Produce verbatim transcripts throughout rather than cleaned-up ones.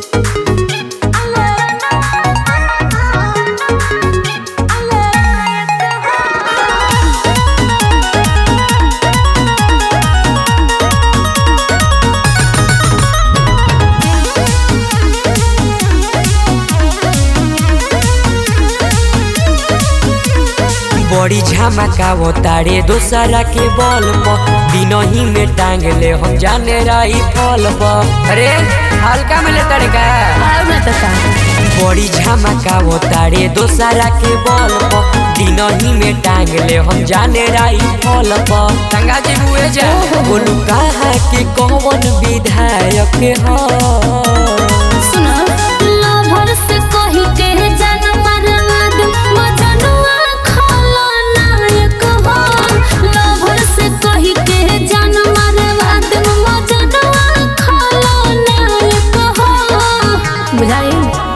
बड़ी झमकावो तारे दोसरा के बल पर दिनही में टांग ले हम जाने रही फल पर। अरे हल्का में ले तारे का बड़ी झमकावो तारे दोसरा के बल पर दिनही में टांग ले हम जाने रही फल पर। टंगा जी बुए जा बोलू कहा के कौन विधायक हो सुना लभर से कही के जान मरवाद मजनुआ खाला नायक हो। लभर से कही के जान मरवाद मजनुआ खाला नायक हो। बुझाई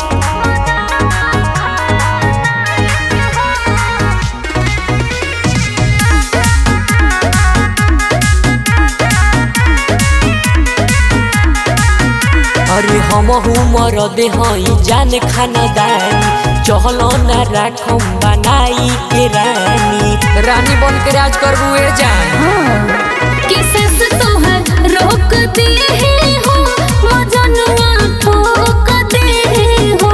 अरे हम मरद हई जान खानदानी चहलो न राखम बनाई के रानी रानी बन के राज करबू ए जान। किसे से तोहर रोक दिए हो मजनुआ ठोक दिए हो।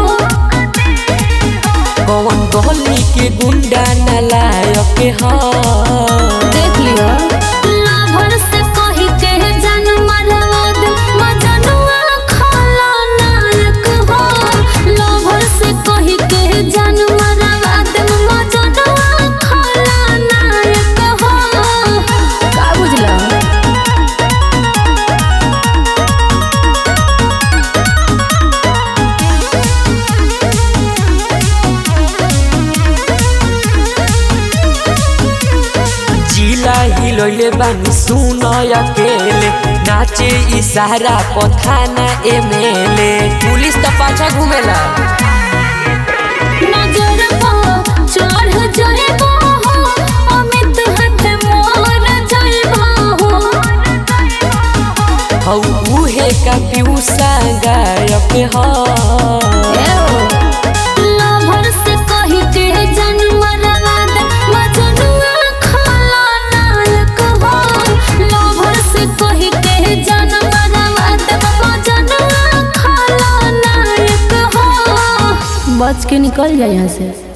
कौन गली के गुंडा नालायक हो देख लियो लभर से कही के जान मरवाद मजनुआ खाला नायक हो। लभर से कही के जान मरवाद मजनुआ खाला नायक हो। का बुझला जिला हिलोले बानी सुन अकेले नाचे इशारा पथाना एमएलए पुलिस त पाछा घुमेला। नजर पर चढ़ जाइबो हो अमित हाथ मोर जाइबो हो। हौ उहे का पिउसा गायक हो लभर से कही के जान मरवाद मजनुआ खाला नायक हो। लभर से कही के जान मरवाद मजनुआ खाला नायक हो। बच के निकल जाए यहाँ से।